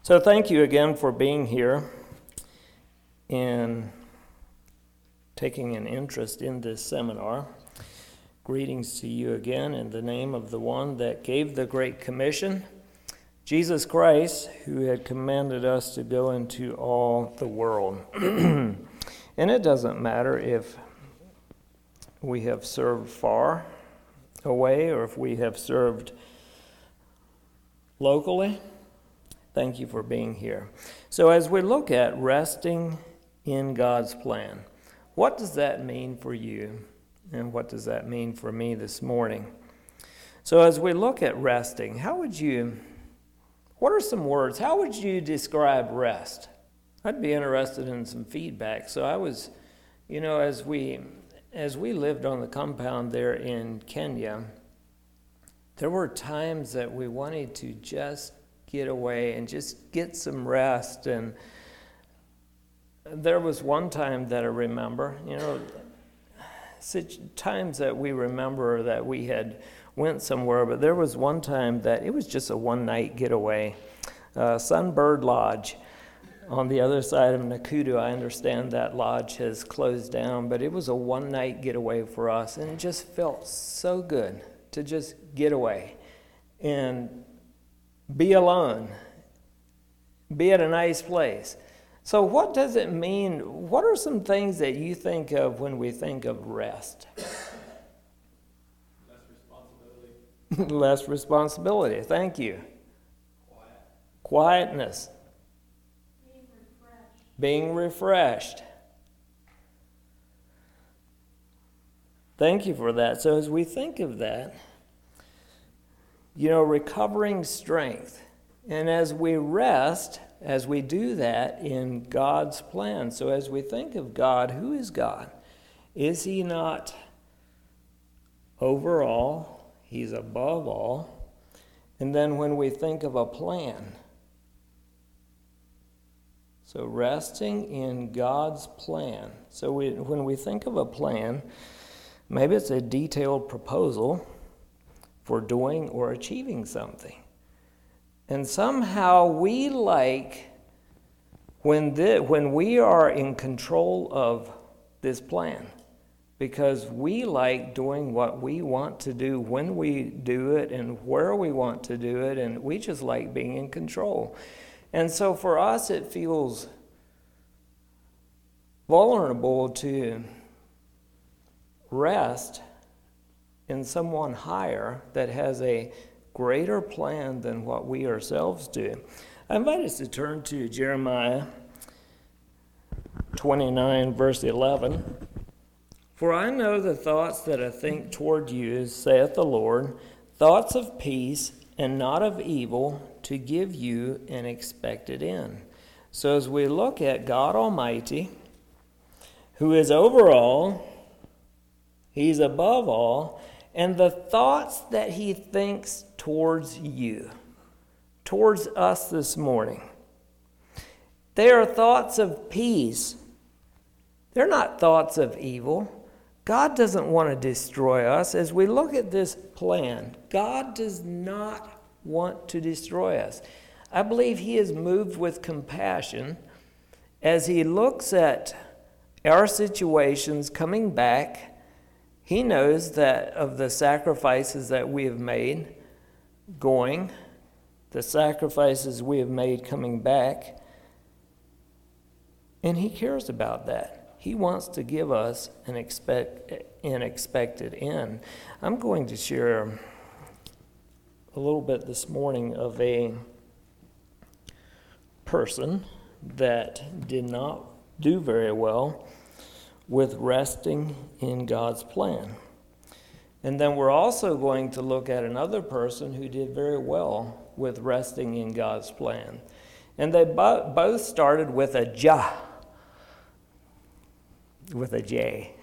So thank you again for being here and taking an interest in this seminar. Greetings to you again in the name of the one that gave the Great Commission, Jesus Christ, who had commanded us to go into all the world. And it doesn't matter if we have served far away or if we have served locally. Thank you for being here. So as we look at resting in God's plan, what does that mean for you? And what does that mean for me this morning? So as we look at resting, what are some words? How would you describe rest? I'd be interested in some feedback. So I was, as we lived on the compound there in Kenya, there were times that we wanted to just get away and just get some rest. And there was one time that I remember, such times that we remember that we had went somewhere, but there was one time that it was just a one-night getaway. Sunbird Lodge on the other side of Nakuru. I understand that lodge has closed down, but it was a one-night getaway for us, and it just felt so good to just get away and be alone, be at a nice place. So what does it mean? What are some things that you think of when we think of rest? Less responsibility. Less responsibility. Thank you. Quietness. Being refreshed. Thank you for that. So as we think of that, recovering strength. And as we rest, as we do that in God's plan. So as we think of God, who is God? Is he not over all? He's above all. And then when we think of a plan, so resting in God's plan. So when we think of a plan, maybe it's a detailed proposal for doing or achieving something. And somehow we like when we are in control of this plan, because we like doing what we want to do when we do it and where we want to do it, and we just like being in control. And so for us it feels vulnerable to rest in someone higher that has a greater plan than what we ourselves do. I invite us to turn to Jeremiah 29, verse 11. For I know the thoughts that I think toward you, saith the Lord, thoughts of peace and not of evil, to give you an expected end. So as we look at God Almighty, who is over all, he's above all, and the thoughts that he thinks towards you, towards us this morning, they are thoughts of peace. They're not thoughts of evil. God doesn't want to destroy us. As we look at this plan, God does not want to destroy us. I believe he is moved with compassion as he looks at our situations coming back. He knows that of the sacrifices that we have made going, the sacrifices we have made coming back, and he cares about that. He wants to give us an expected end. I'm going to share a little bit this morning of a person that did not do very well with resting in God's plan. And then we're also going to look at another person who did very well with resting in God's plan. And they both started with a J. With a J.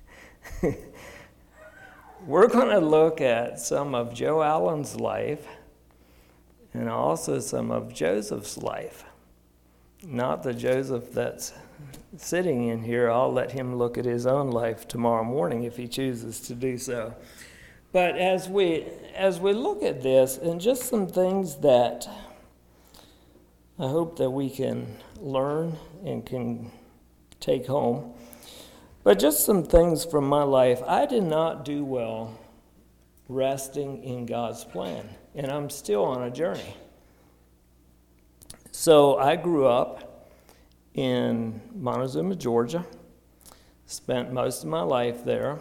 We're going to look at some of Joe Allen's life and also some of Joseph's life. Not the Joseph that's sitting in here. I'll let him look at his own life tomorrow morning if he chooses to do so. But as we look at this, and just some things that I hope that we can learn and can take home. But just some things from my life. I did not do well resting in God's plan, and I'm still on a journey. So I grew up in Montezuma, Georgia, spent most of my life there,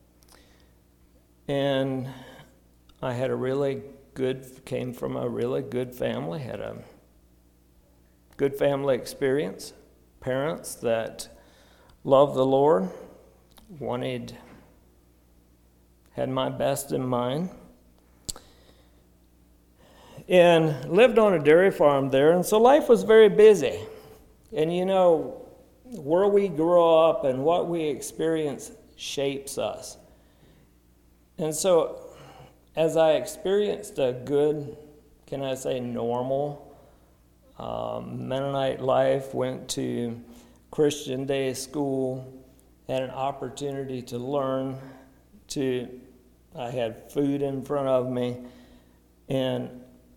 and I had came from a really good family, had a good family experience, parents that loved the Lord, had my best in mind, and lived on a dairy farm there, and so life was very busy. And where we grow up and what we experience shapes us. And so as I experienced a good, normal Mennonite life, went to Christian day school, had an opportunity to learn, I had food in front of me, and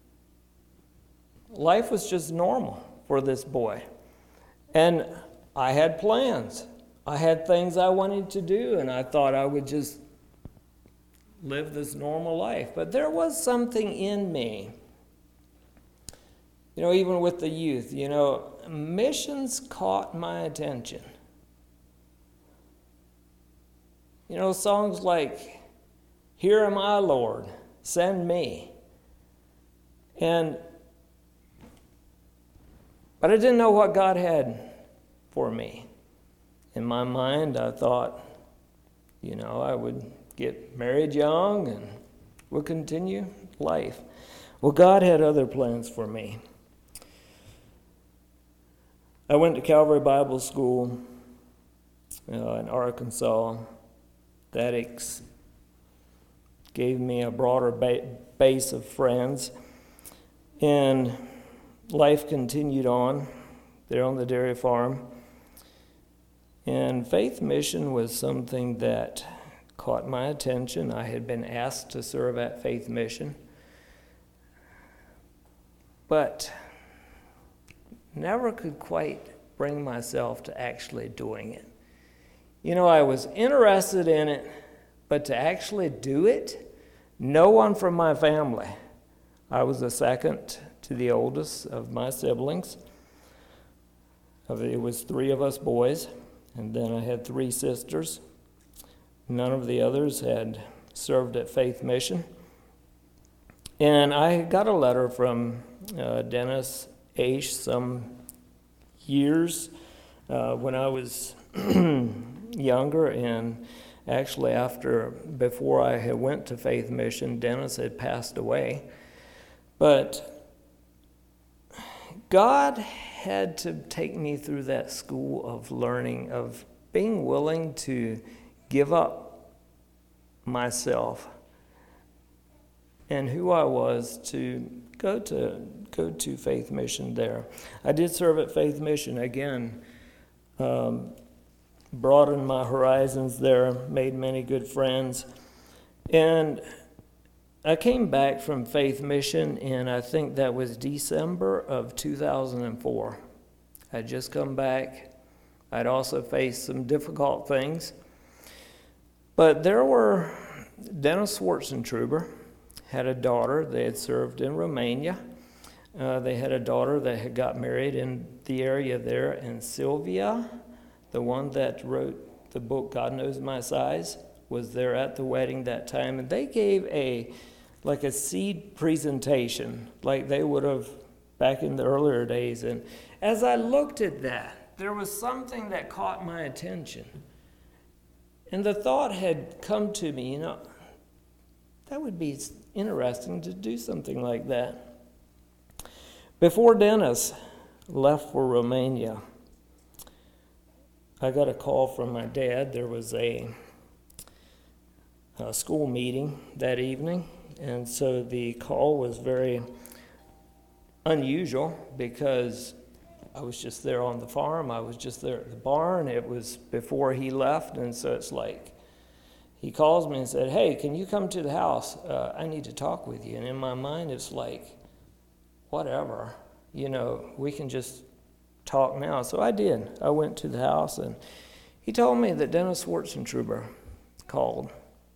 life was just normal for this boy. And I had plans. I had things I wanted to do, and I thought I would just live this normal life. But there was something in me, even with the youth, missions caught my attention. Songs like, "Here am I, Lord, send me." But I didn't know what God had for me. In my mind, I thought, I would get married young and would continue life. Well, God had other plans for me. I went to Calvary Bible School in Arkansas. That gave me a broader base of friends. And life continued on there on the dairy farm. And Faith Mission was something that caught my attention. I had been asked to serve at Faith Mission, but never could quite bring myself to actually doing it. I was interested in it, but to actually do it, no one from my family. I was the second to the oldest of my siblings. It was 3 of us boys, and then I had 3 sisters. None of the others had served at Faith Mission. And I got a letter from Dennis Aish some years when I was younger, and actually before I had went to Faith Mission, Dennis had passed away. But God had to take me through that school of learning, of being willing to give up myself and who I was to go to Faith Mission there. I did serve at Faith Mission again, broadened my horizons there, made many good friends. And I came back from Faith Mission, and I think that was December of 2004. I'd just come back. I'd also faced some difficult things. But there were Dennis Schwartzentruber had a daughter. They had served in Romania. They had a daughter that had got married in the area there, and Sylvia, the one that wrote the book God Knows My Size, was there at the wedding that time, and they gave a seed presentation like they would have back in the earlier days. And as I looked at that, there was something that caught my attention. And the thought had come to me, that would be interesting to do something like that. Before Dennis left for Romania, I got a call from my dad. There was a school meeting that evening, and so the call was very unusual because I was just there on the farm. I was just there at the barn. It was before he left, and so it's like he calls me and said, "Hey, can you come to the house? I need to talk with you." And in my mind, it's like, whatever. we can just talk now. So I did. I went to the house, and he told me that Dennis Schwartzentruber called.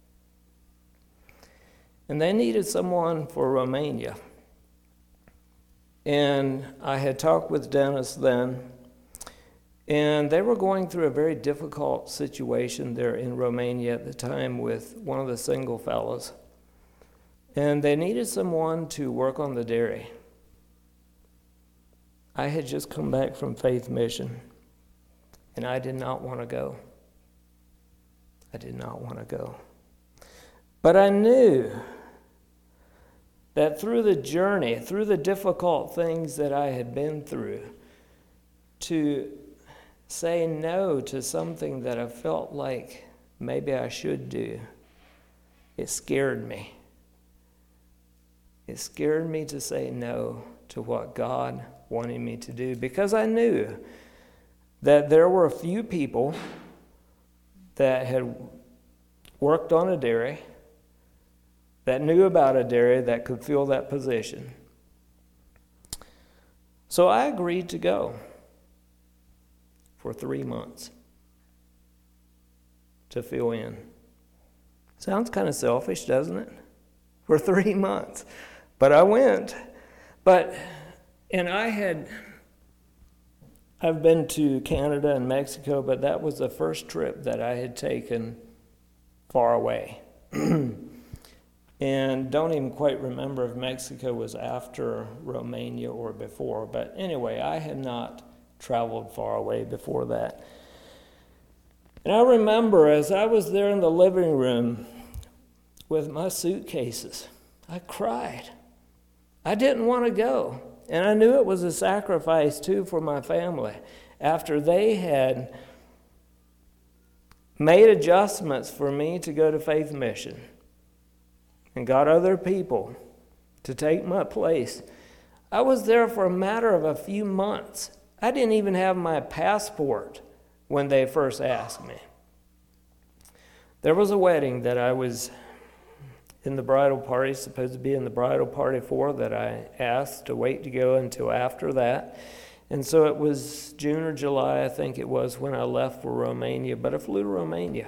And they needed someone for Romania. And I had talked with Dennis then, and they were going through a very difficult situation there in Romania at the time with one of the single fellows. And they needed someone to work on the dairy. I had just come back from Faith Mission, and I did not want to go. I did not want to go. But I knew that through the journey, through the difficult things that I had been through, to say no to something that I felt like maybe I should do, it scared me. It scared me to say no to what God wanted me to do, because I knew that there were a few people that had worked on a dairy, that knew about a dairy, that could fill that position. So I agreed to go for 3 months to fill in. Sounds kind of selfish, doesn't it? For 3 months. But I went. And I've been to Canada and Mexico, but that was the first trip that I had taken far away. And don't even quite remember if Mexico was after Romania or before. But anyway, I had not traveled far away before that. And I remember as I was there in the living room with my suitcases, I cried. I didn't want to go. And I knew it was a sacrifice, too, for my family. After they had made adjustments for me to go to Faith Mission and got other people to take my place, I was there for a matter of a few months. I didn't even have my passport when they first asked me. There was a wedding that I was in the bridal party, supposed to be in the bridal party for, that I asked to wait to go until after that. And so it was June or July, I think it was, when I left for Romania. But I flew to Romania.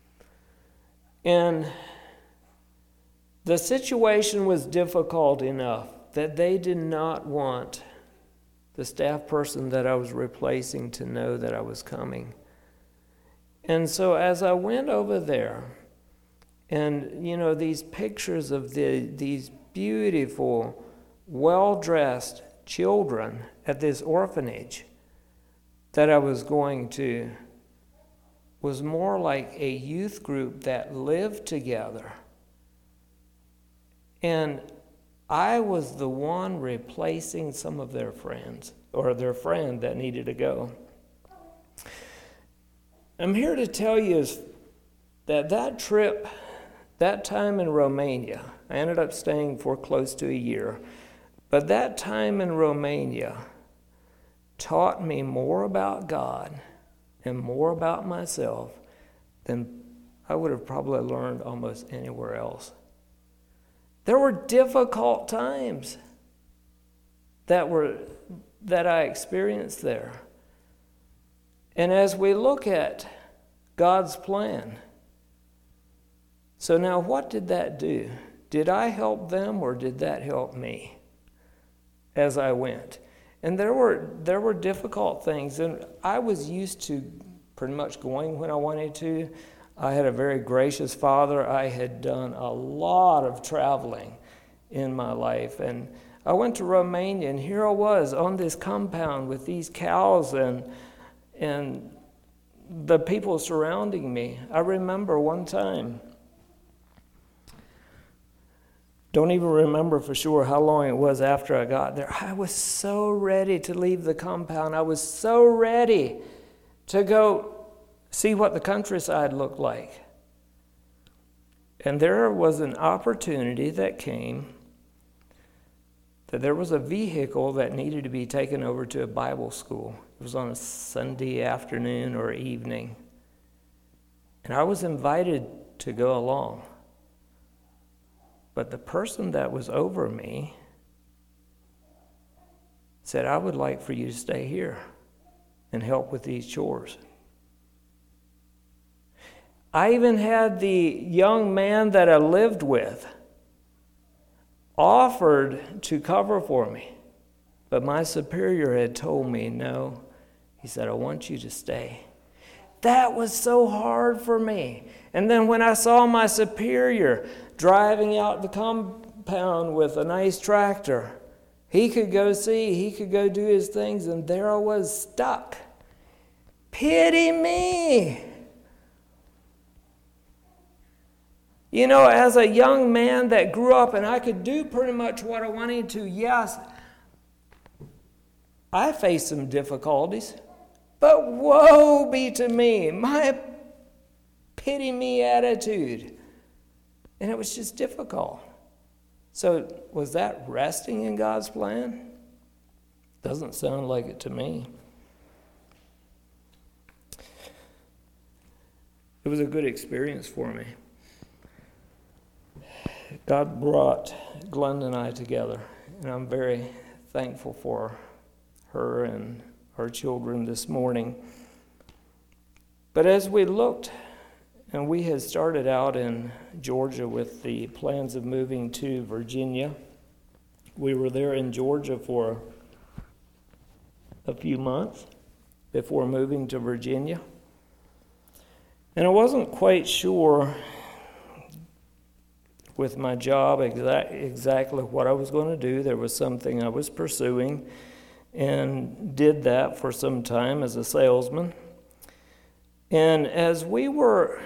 And the situation was difficult enough that they did not want the staff person that I was replacing to know that I was coming. And so as I went over there, and, these pictures of these beautiful, well-dressed children at this orphanage that I was going to was more like a youth group that lived together. And I was the one replacing some of their friends, or their friend that needed to go. I'm here to tell you that trip, that time in Romania, I ended up staying for close to a year, but that time in Romania taught me more about God and more about myself than I would have probably learned almost anywhere else. There were difficult times that I experienced there. And as we look at God's plan, so now what did that do? Did I help them, or did that help me as I went? And there were difficult things, and I was used to pretty much going when I wanted to. I had a very gracious father. I had done a lot of traveling in my life, and I went to Romania, and here I was on this compound with these cows and the people surrounding me. I remember one time, don't even remember for sure how long it was after I got there, I was so ready to leave the compound. I was so ready to go see what the countryside looked like. And there was an opportunity that came that there was a vehicle that needed to be taken over to a Bible school. It was on a Sunday afternoon or evening. And I was invited to go along. But the person that was over me said, I would like for you to stay here and help with these chores. I even had the young man that I lived with offered to cover for me. But my superior had told me, no. He said, I want you to stay. That was so hard for me. And then when I saw my superior driving out the compound with a nice tractor, he could go see, he could go do his things, and there I was stuck. Pity me. You know, as a young man that grew up and I could do pretty much what I wanted to, yes, I faced some difficulties. But woe be to me, my pity me attitude. And it was just difficult. So was that resting in God's plan? Doesn't sound like it to me. It was a good experience for me. God brought Glenda and I together, and I'm very thankful for her and our children this morning. But as we looked, and we had started out in Georgia with the plans of moving to Virginia. We were there in Georgia for a few months before moving to Virginia. And I wasn't quite sure with my job exactly what I was going to do. There was something I was pursuing and did that for some time as a salesman. And as we were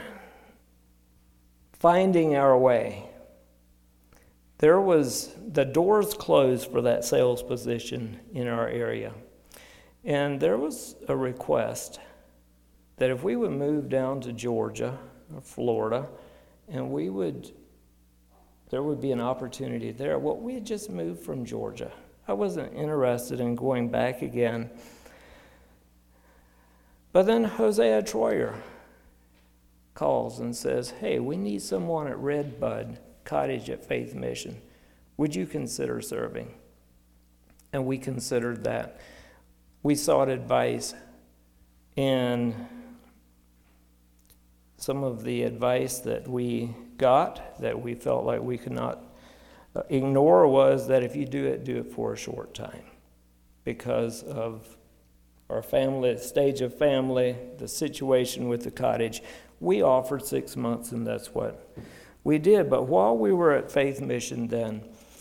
finding our way, there was the doors closed for that sales position in our area. And there was a request that if we would move down to Georgia or Florida, and there would be an opportunity there. Well, we had just moved from Georgia. I wasn't interested in going back again. But then Hosea Troyer calls and says, hey, we need someone at Redbud Cottage at Faith Mission. Would you consider serving? And we considered that. We sought advice, and some of the advice that we got that we felt like we could not ignore was that if you do it for a short time, because of our family, stage of family, the situation with the cottage. We offered 6 months, and that's what we did. But while we were at Faith Mission then,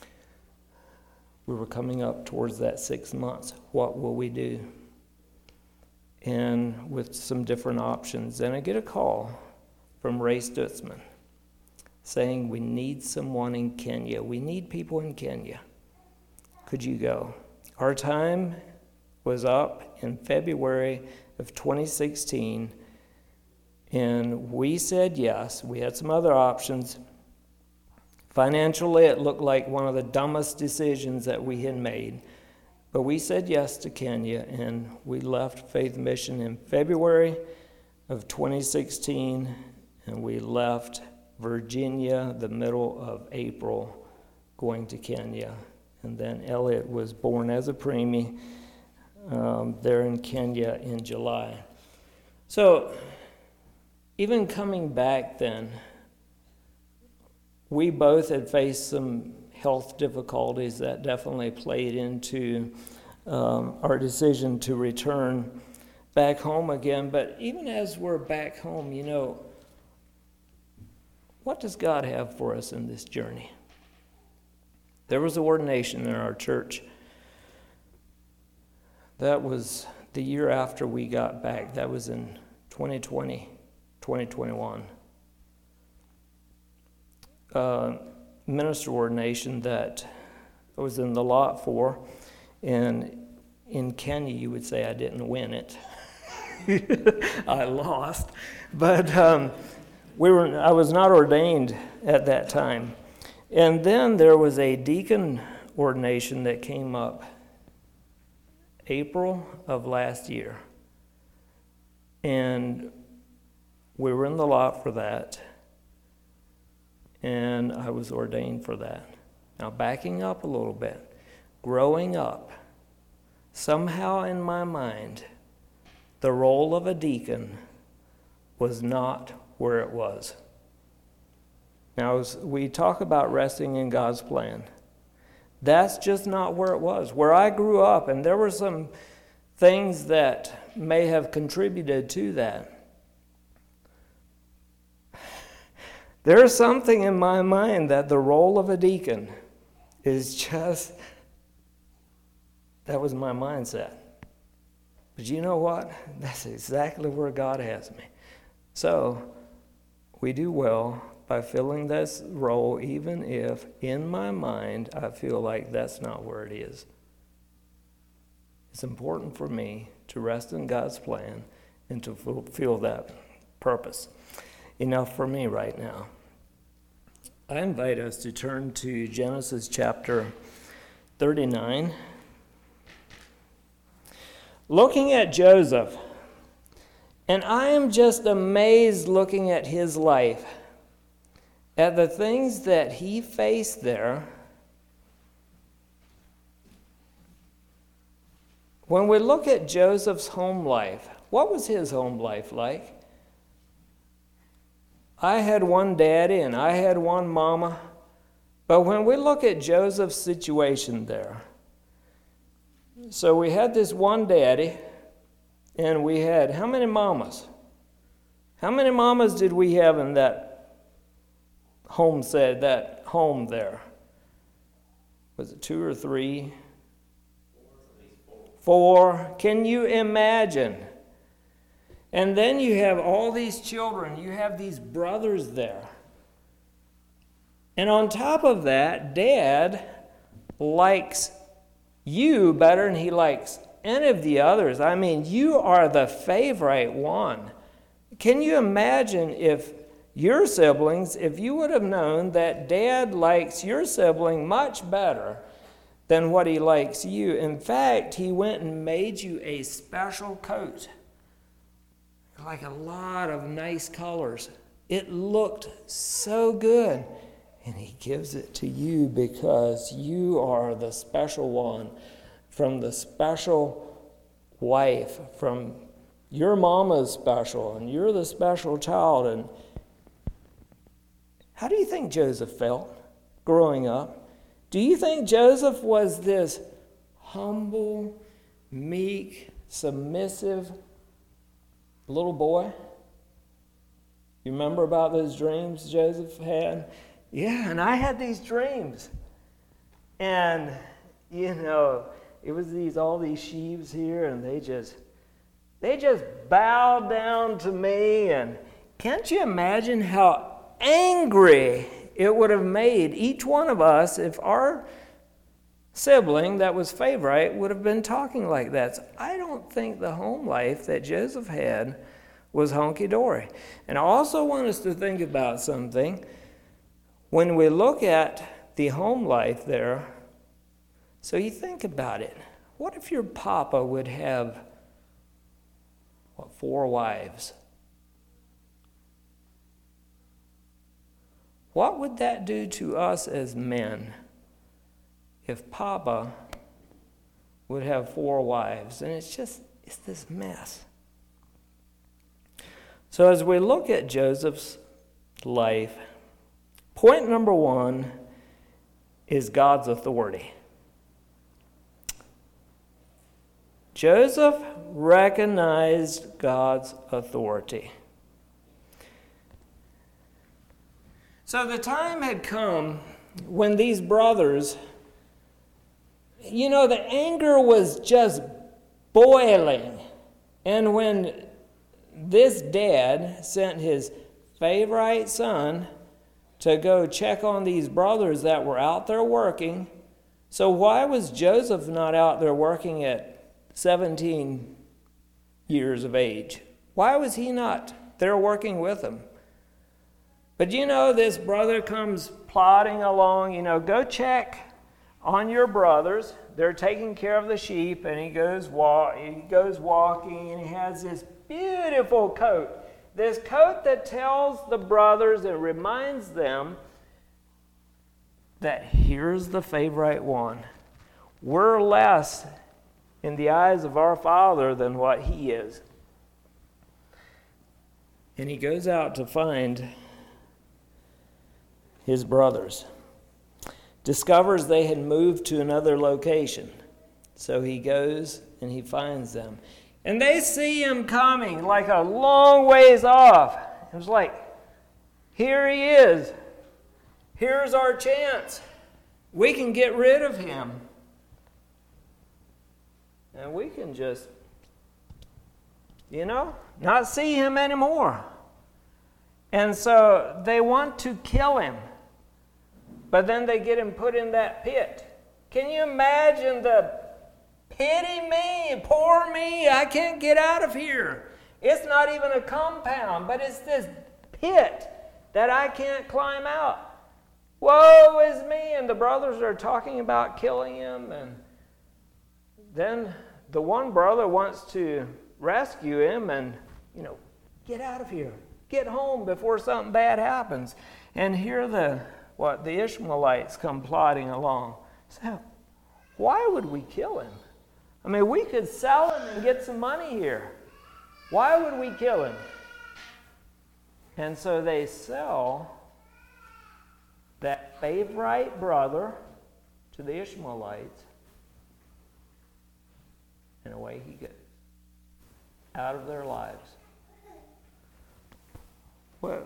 we were coming up towards that 6 months. What will we do? And with some different options. And I get a call from Ray Stutzman saying, we need someone in Kenya. We need people in Kenya. Could you go? Our time was up in February of 2016, and we said yes. We had some other options. Financially, it looked like one of the dumbest decisions that we had made, but we said yes to Kenya, and we left Faith Mission in February of 2016, and we left Virginia the middle of April going to Kenya. And then Elliot was born as a preemie there in Kenya in July. So even coming back then, we both had faced some health difficulties that definitely played into our decision to return back home again. But even as we're back home, you know, what does God have for us in this journey? There was an ordination in our church. That was the year after we got back. That was in 2021. Minister ordination that I was in the lot for. And in Kenya, you would say I didn't win it. I lost. But I was not ordained at that time. And then there was a deacon ordination that came up April of last year. And we were in the lot for that. And I was ordained for that. Now, backing up a little bit, growing up, somehow in my mind, the role of a deacon was not where it was. Now, as we talk about resting in God's plan, that's just not where it was. Where I grew up, and there were some things that may have contributed to that. There's something in my mind that the role of a deacon is just, that was my mindset. But you know what? That's exactly where God has me. So, we do well by filling this role, even if in my mind I feel like that's not where it is. It's important for me to rest in God's plan and to fulfill that purpose. Enough for me right now. I invite us to turn to Genesis chapter 39. Looking at Joseph, and I am just amazed looking at his life, at the things that he faced there. When we look at Joseph's home life, what was his home life like? I had one daddy and I had one mama. But when we look at Joseph's situation there, so we had this one daddy, and we had how many mamas? How many mamas did we have in that home there? Was it 2 or 3? 4. Can you imagine? And then you have all these children. You have these brothers there. And on top of that, Dad likes you better than he likes any of the others. I mean, you are the favorite one. Can you imagine if your siblings, if you would have known that Dad likes your sibling much better than what he likes you? In fact, he went and made you a special coat, like a lot of nice colors. It looked so good. And he gives it to you because you are the special one from the special wife, from your mama's special, and you're the special child. And how do you think Joseph felt growing up? Do you think Joseph was this humble, meek, submissive little boy? You remember about those dreams Joseph had? Yeah, and I had these dreams. And, it was all these sheaves here, and they just bowed down to me. And can't you imagine how angry it would have made each one of us if our sibling that was favorite would have been talking like that? So I don't think the home life that Joseph had was hunky-dory. And I also want us to think about something. When we look at the home life there, so you think about it. What if your papa would have, 4 wives? What would that do to us as men if Papa would have 4 wives? And it's this mess. So as we look at Joseph's life, point number 1 is God's authority. Joseph recognized God's authority. So the time had come when these brothers, the anger was just boiling. And when this dad sent his favorite son to go check on these brothers that were out there working. So why was Joseph not out there working at 17 years of age? Why was he not there working with them? But this brother comes plodding along, go check on your brothers. They're taking care of the sheep, and he goes walking, and he has this beautiful coat. This coat that tells the brothers and reminds them that here's the favorite one. We're less in the eyes of our Father than what he is. And he goes out to find his brothers. Discovers they had moved to another location. So he goes and he finds them. And they see him coming like a long ways off. It was like, here he is. Here's our chance. We can get rid of him. And we can just, not see him anymore. And so they want to kill him. But then they get him put in that pit. Can you imagine the pity me, poor me, I can't get out of here. It's not even a compound, but it's this pit that I can't climb out. Woe is me. And the brothers are talking about killing him. And then the one brother wants to rescue him and, get out of here. Get home before something bad happens. And here the Ishmaelites come plodding along. So, why would we kill him? I mean, we could sell him and get some money here. Why would we kill him? And so they sell that favorite brother to the Ishmaelites. And away he goes. Out of their lives. Well,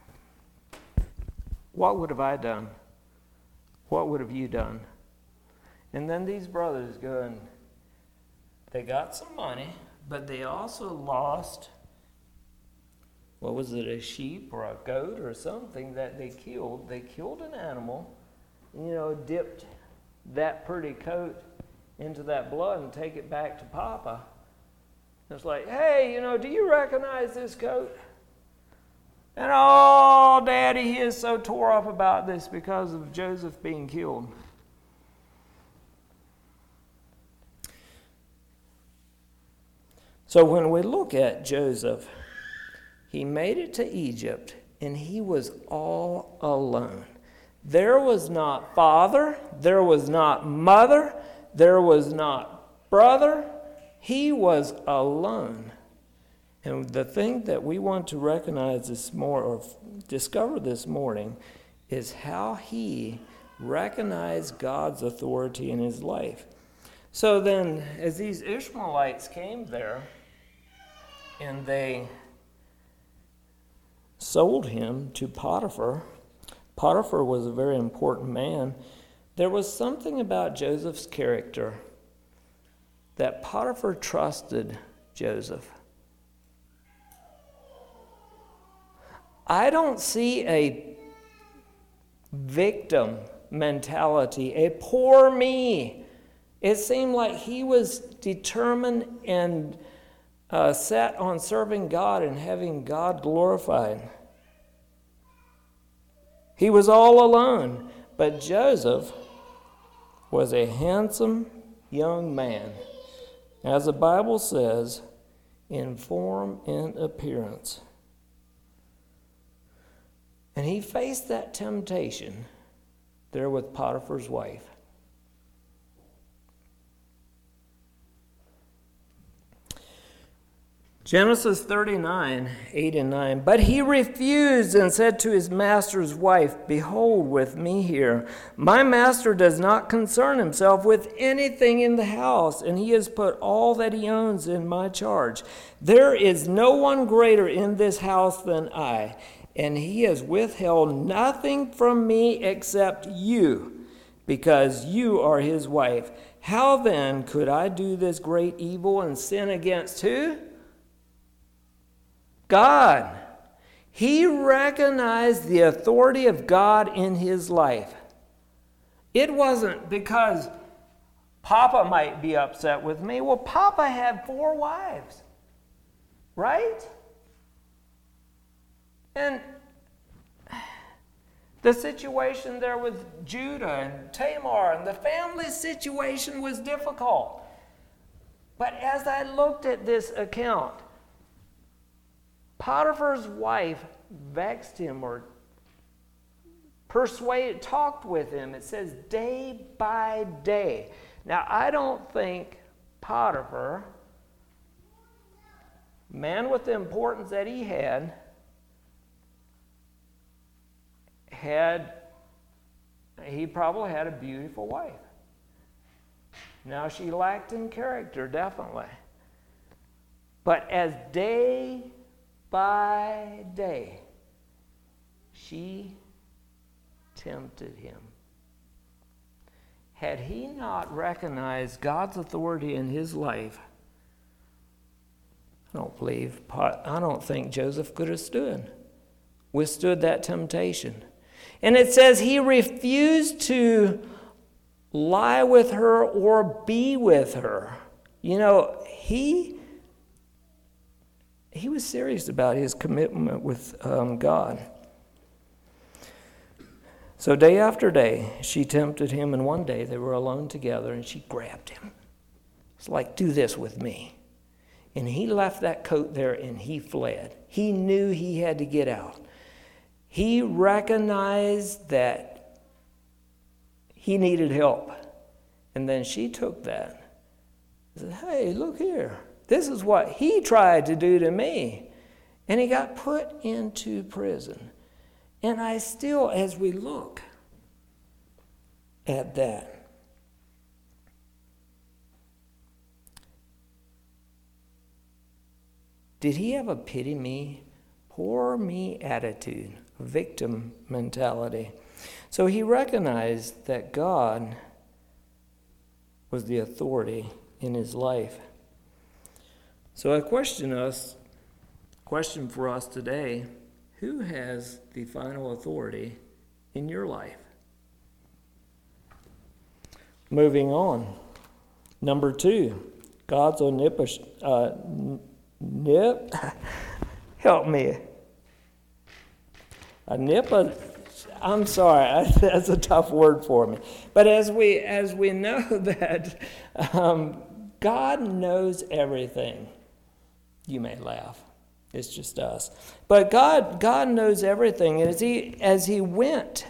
what would have I done? What would have you done? And then these brothers go and they got some money, but they also lost, a sheep or a goat or something that they killed. They killed an animal, dipped that pretty coat into that blood and take it back to Papa. It's like, hey, do you recognize this coat? And oh, Daddy, he is so tore up about this because of Joseph being killed. So when we look at Joseph, he made it to Egypt and he was all alone. There was not father, there was not mother, there was not brother. He was alone. And the thing that we want to recognize or discover this morning is how he recognized God's authority in his life. So then, as these Ishmaelites came there, and they sold him to Potiphar. Potiphar was a very important man. There was something about Joseph's character that Potiphar trusted Joseph. I don't see a victim mentality, a poor me. It seemed like he was determined and set on serving God and having God glorified. He was all alone, but Joseph was a handsome young man, as the Bible says, in form and appearance. And he faced that temptation there with Potiphar's wife. Genesis 39, 8 and 9. But he refused and said to his master's wife, behold, with me here, my master does not concern himself with anything in the house, and he has put all that he owns in my charge. There is no one greater in this house than I, and he has withheld nothing from me except you, because you are his wife. How then could I do this great evil and sin against who? God. He recognized the authority of God in his life. It wasn't because Papa might be upset with me. Well, Papa had 4 wives, right? And the situation there with Judah and Tamar and the family situation was difficult. But as I looked at this account, Potiphar's wife vexed him or talked with him. It says day by day. Now, I don't think Potiphar, man with the importance that he had he probably had a beautiful wife. Now, she lacked in character, definitely. But as day by day, she tempted him. Had he not recognized God's authority in his life, I don't think Joseph could have withstood that temptation. And it says he refused to lie with her or be with her. You know, he was serious about his commitment with God. So day after day, she tempted him, and one day they were alone together, and she grabbed him. It's like, do this with me. And he left that coat there, and he fled. He knew he had to get out. He recognized that he needed help. And then she took that and said, hey, look here. This is what he tried to do to me. And he got put into prison. And I still, as we look at that, did he have a pity me, poor me attitude, victim mentality? So he recognized that God was the authority in his life. So a question for us today, who has the final authority in your life? Moving on. Number 2, God's omnipotence. Help me. I'm sorry, that's a tough word for me. But as we know that God knows everything. You may laugh. It's just us. But God knows everything. And as he went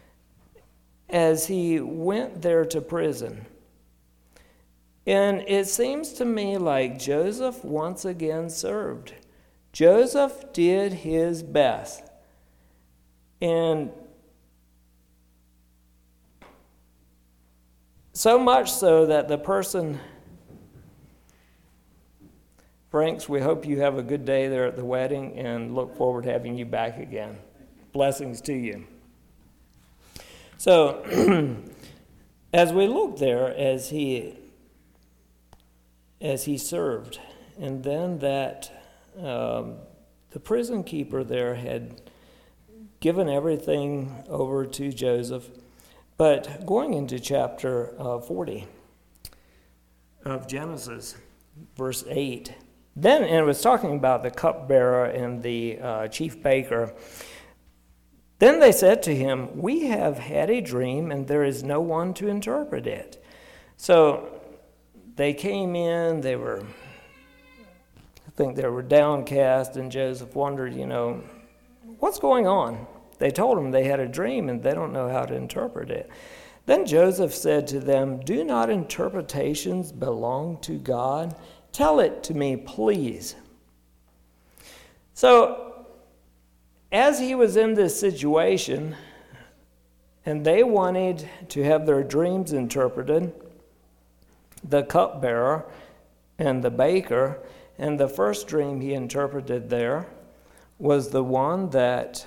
there to prison, and it seems to me like Joseph once again served. Joseph did his best. And so much so that the person, Franks, we hope you have a good day there at the wedding and look forward to having you back again. Blessings to you. So, as we look there, as he served, and then that the prison keeper there had given everything over to Joseph. But going into chapter 40 of Genesis, verse 8, and it was talking about the cupbearer and the chief baker. Then they said to him, we have had a dream, and there is no one to interpret it. So they came in, I think they were downcast, and Joseph wondered, what's going on? They told him they had a dream, and they don't know how to interpret it. Then Joseph said to them, do not interpretations belong to God? Tell it to me, please. So, as he was in this situation, and they wanted to have their dreams interpreted, the cupbearer and the baker, and the first dream he interpreted there was the one that,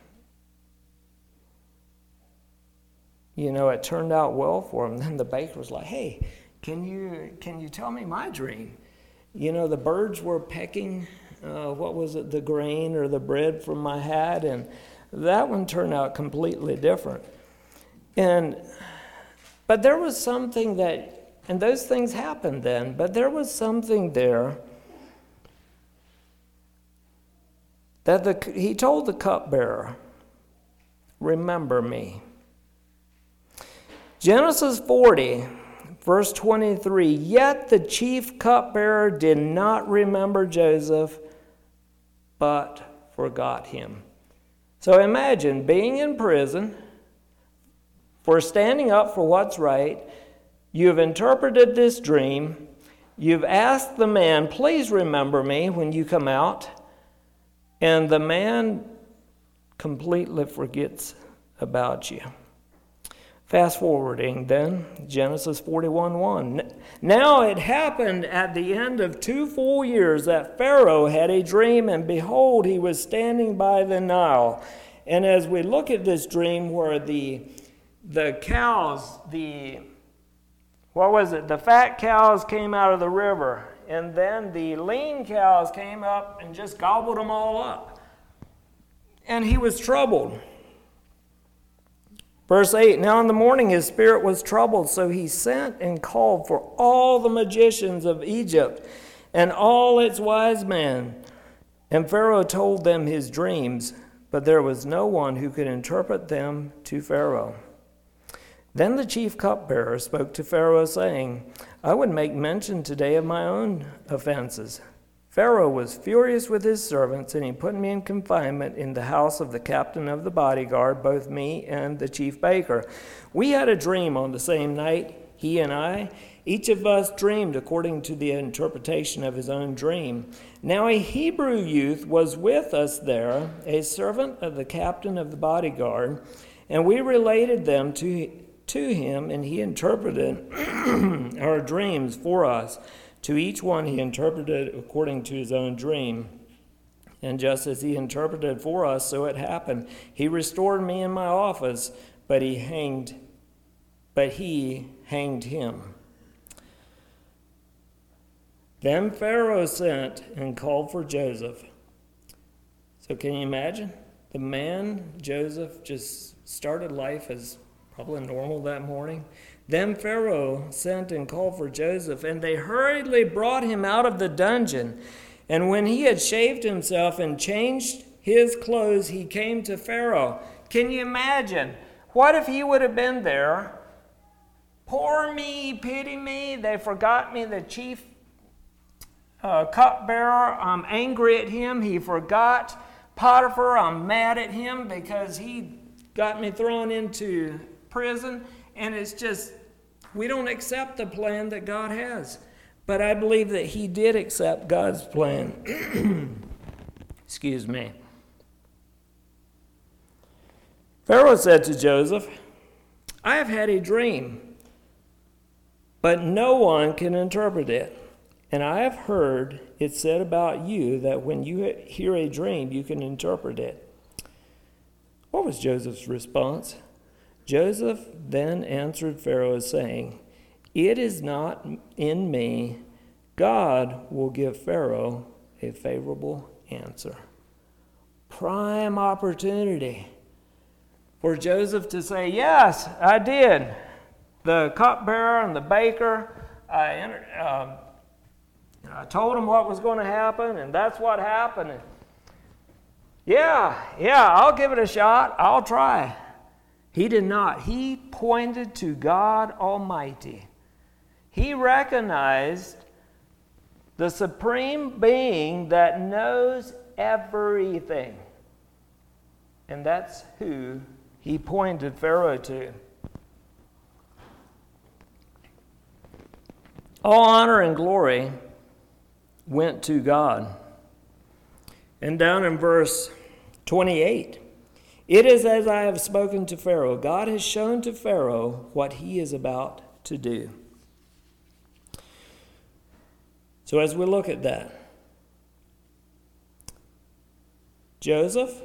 it turned out well for him. Then the baker was like, hey, can you tell me my dream? The birds were pecking, the grain or the bread from my hat, and that one turned out completely different. But there was something and those things happened then, but there was something there that he told the cupbearer, remember me. Genesis 40, verse 23, yet the chief cupbearer did not remember Joseph, but forgot him. So imagine being in prison for standing up for what's right. You have interpreted this dream. you've asked the man, please remember me when you come out. And the man completely forgets about you. Fast forwarding then, Genesis 41:1. Now it happened at the end of 2 full years that Pharaoh had a dream, and behold, he was standing by the Nile. And as we look at this dream where the cows, the fat cows came out of the river, and then the lean cows came up and just gobbled them all up. And he was troubled. Verse 8, now in the morning his spirit was troubled, so he sent and called for all the magicians of Egypt and all its wise men. And Pharaoh told them his dreams, but there was no one who could interpret them to Pharaoh. Then the chief cupbearer spoke to Pharaoh, saying, I would make mention today of my own offenses. Pharaoh was furious with his servants, and he put me in confinement in the house of the captain of the bodyguard, both me and the chief baker. We had a dream on the same night, he and I. Each of us dreamed according to the interpretation of his own dream. Now a Hebrew youth was with us there, a servant of the captain of the bodyguard, and we related them to him, and he interpreted our dreams for us. To each one he interpreted according to his own dream. And just as he interpreted for us, so it happened. He restored me in my office, but he hanged him. Then Pharaoh sent and called for Joseph. So can you imagine? The man, Joseph, just started life as probably normal that morning. Then Pharaoh sent and called for Joseph, and they hurriedly brought him out of the dungeon. And when he had shaved himself and changed his clothes, he came to Pharaoh. Can you imagine? What if he would have been there? Poor me, pity me, they forgot me, the chief cupbearer. I'm angry at him. He forgot Potiphar. I'm mad at him because he got me thrown into prison. And it's just, we don't accept the plan that God has. But I believe that he did accept God's plan. Excuse me. Pharaoh said to Joseph, I have had a dream, but no one can interpret it. And I have heard it said about you that when you hear a dream, you can interpret it. What was Joseph's response? Joseph then answered Pharaoh, saying, It is not in me. God will give Pharaoh a favorable answer. Prime opportunity for Joseph to say, yes, I did. The cupbearer and the baker, I told him what was going to happen, and that's what happened. Yeah, I'll give it a shot. I'll try. He did not. He pointed to God Almighty. He recognized the supreme being that knows everything. And that's who he pointed Pharaoh to. All honor and glory went to God. And down in verse 28, it is as I have spoken to Pharaoh. God has shown to Pharaoh what he is about to do. So as we look at that, Joseph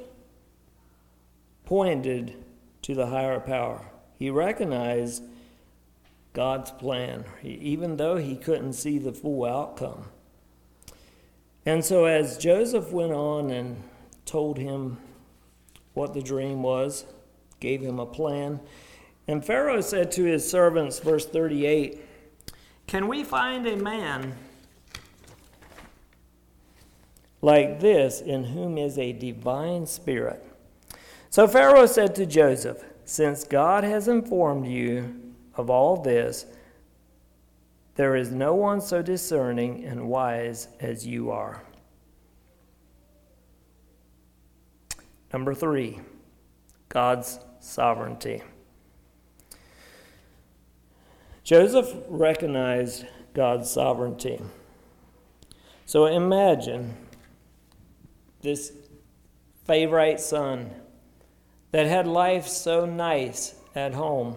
pointed to the higher power. He recognized God's plan, even though he couldn't see the full outcome. And so as Joseph went on and told him what the dream was, gave him a plan, and Pharaoh said to his servants, verse 38, can we find a man like this in whom is a divine spirit? So Pharaoh said to Joseph, since God has informed you of all this, there is no one so discerning and wise as you are. Number 3, God's sovereignty. Joseph recognized God's sovereignty. So imagine this favorite son that had life so nice at home.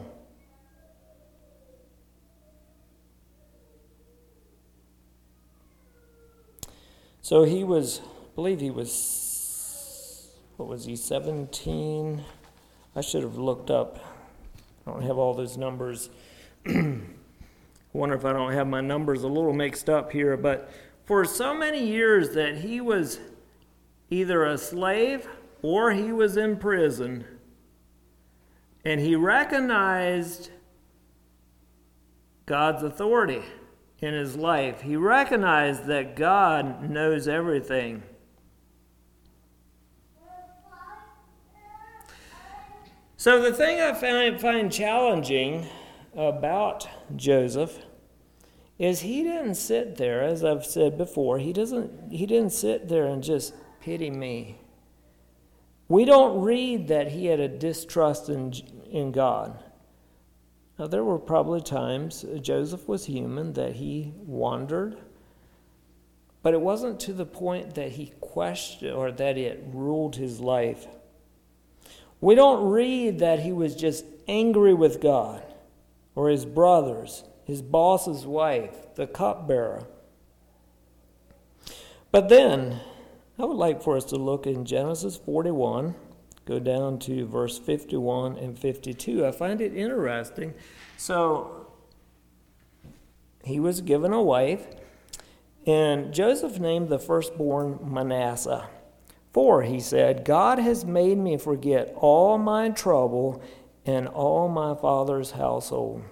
So he was, I believe he was, 17? I should have looked up. I don't have all those numbers. I wonder if I don't have my numbers a little mixed up here. But for so many years that he was either a slave or he was in prison, and he recognized God's authority in his life. He recognized that God knows everything. So the thing I find challenging about Joseph is he didn't sit there, as I've said before, he didn't sit there and just pity me. We don't read that he had a distrust in God. Now, there were probably times, Joseph was human, that he wandered, but it wasn't to the point that he questioned or that it ruled his life. We don't read that he was just angry with God or his brothers, his boss's wife, the cupbearer. But then, I would like for us to look in Genesis 41, go down to verse 51 and 52. I find it interesting. So, he was given a wife, and Joseph named the firstborn Manasseh. For, he said, God has made me forget all my trouble and all my father's household.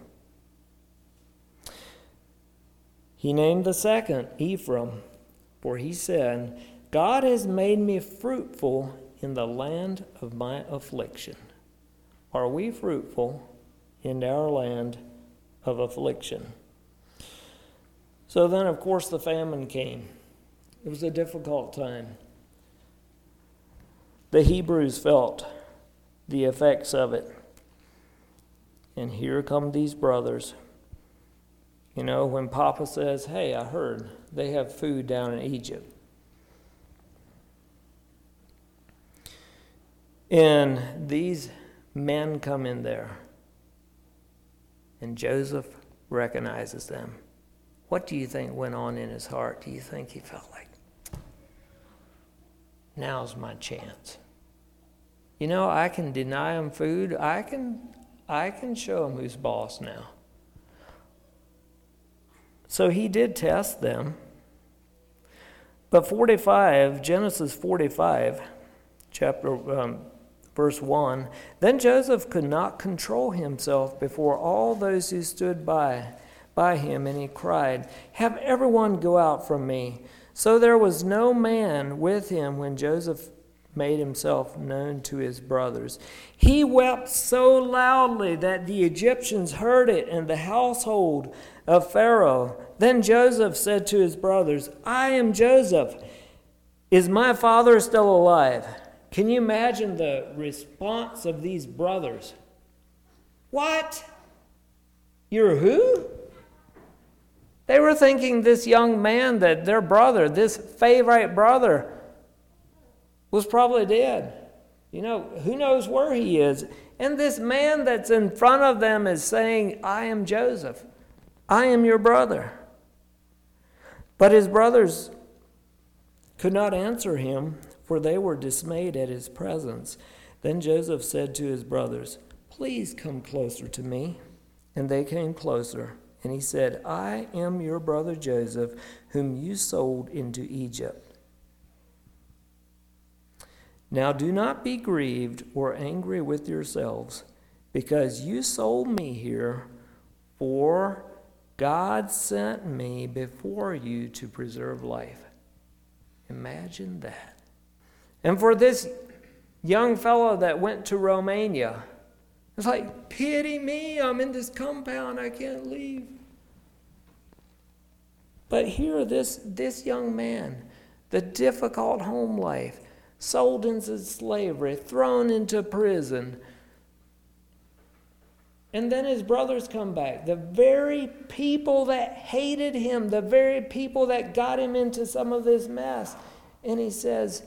He named the second Ephraim, for he said, God has made me fruitful in the land of my affliction. Are we fruitful in our land of affliction? So then, of course, the famine came. It was a difficult time. The Hebrews felt the effects of it. And here come these brothers. You know, when Papa says, hey, I heard they have food down in Egypt. And these men come in there. And Joseph recognizes them. What do you think went on in his heart? Do you think he felt like, now's my chance? You know, I can deny him food. I can show him who's boss now. So he did test them. But Genesis 45, verse 1, then Joseph could not control himself before all those who stood by him, and he cried, have everyone go out from me. So there was no man with him when Joseph made himself known to his brothers. He wept so loudly that the Egyptians heard it, and the household of Pharaoh. Then Joseph said to his brothers, I am Joseph. Is my father still alive? Can you imagine the response of these brothers? What? You're who? They were thinking this young man, that their brother, this favorite brother, was probably dead. You know, who knows where he is? And this man that's in front of them is saying, I am Joseph. I am your brother. But his brothers could not answer him, for they were dismayed at his presence. Then Joseph said to his brothers, please come closer to me. And they came closer. And he said, I am your brother Joseph, whom you sold into Egypt. Now do not be grieved or angry with yourselves, because you sold me here, for God sent me before you to preserve life. Imagine that. And for this young fellow that went to Romania, it's like, pity me, I'm in this compound, I can't leave. But here, this young man, the difficult home life, sold into slavery, thrown into prison, And then his brothers come back. The very people that hated him, the very people that got him into some of this mess. And he says,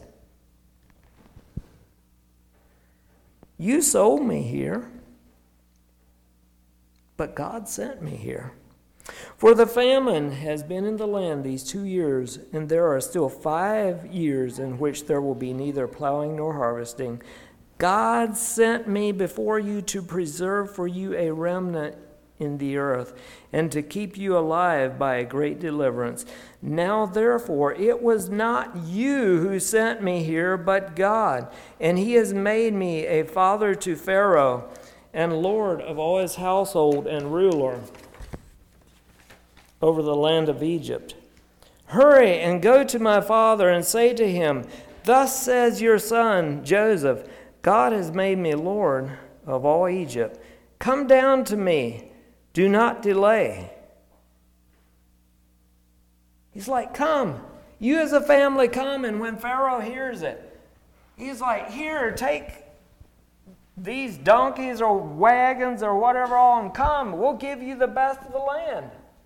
you sold me here, but God sent me here. For the famine has been in the land these 2 years, and there are still 5 years in which there will be neither plowing nor harvesting. God sent me before you to preserve for you a remnant in the earth, and to keep you alive by a great deliverance. Now therefore it was not you who sent me here, but God, and he has made me a father to Pharaoh, and lord of all his household, and ruler over the land of Egypt. Hurry and go to my father and say to him, thus says your son Joseph, God has made me Lord of all Egypt. Come down to me. Do not delay. He's like, come. You as a family come. And when Pharaoh hears it, he's like, here, take these donkeys or wagons or whatever all and come. We'll give you the best of the land.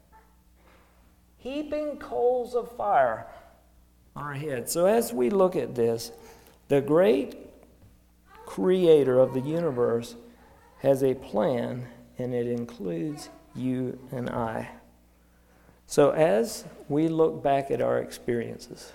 Heaping coals of fire on our heads. So as we look at this, the great creator of the universe has a plan, and it includes you and I. So as we look back at our experiences,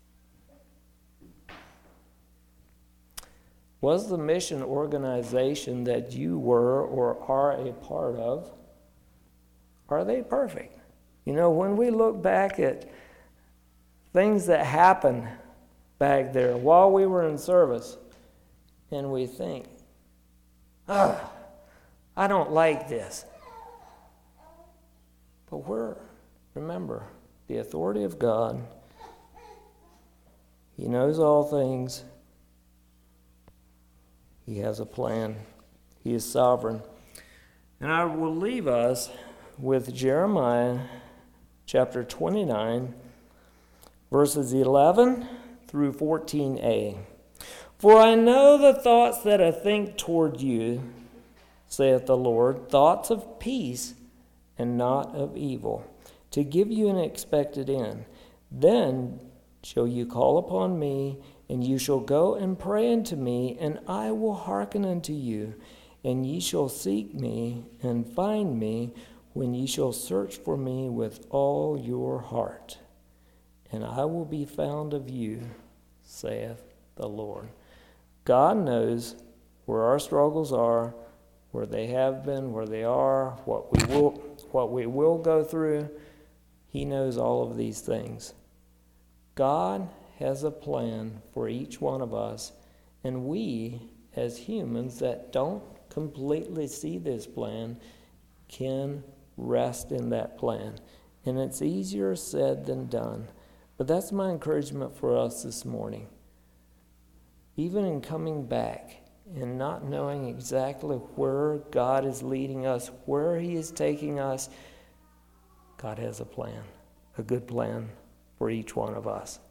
was the mission organization that you were or are a part of, are they perfect? You know, when we look back at things that happened back there while we were in service, and we think, I don't like this. But remember, the authority of God, he knows all things. He has a plan. He is sovereign. And I will leave us with Jeremiah chapter 29, verses 11 through 14a. For I know the thoughts that I think toward you, saith the Lord, thoughts of peace and not of evil, to give you an expected end. Then shall you call upon me, and you shall go and pray unto me, and I will hearken unto you. And ye shall seek me and find me, when ye shall search for me with all your heart. And I will be found of you, saith the Lord. God knows where our struggles are, where they have been, where they are, what we will go through. He knows all of these things. God has a plan for each one of us, and we, as humans that don't completely see this plan, can rest in that plan. And it's easier said than done. But that's my encouragement for us this morning. Even in coming back and not knowing exactly where God is leading us, where he is taking us, God has a plan, a good plan for each one of us.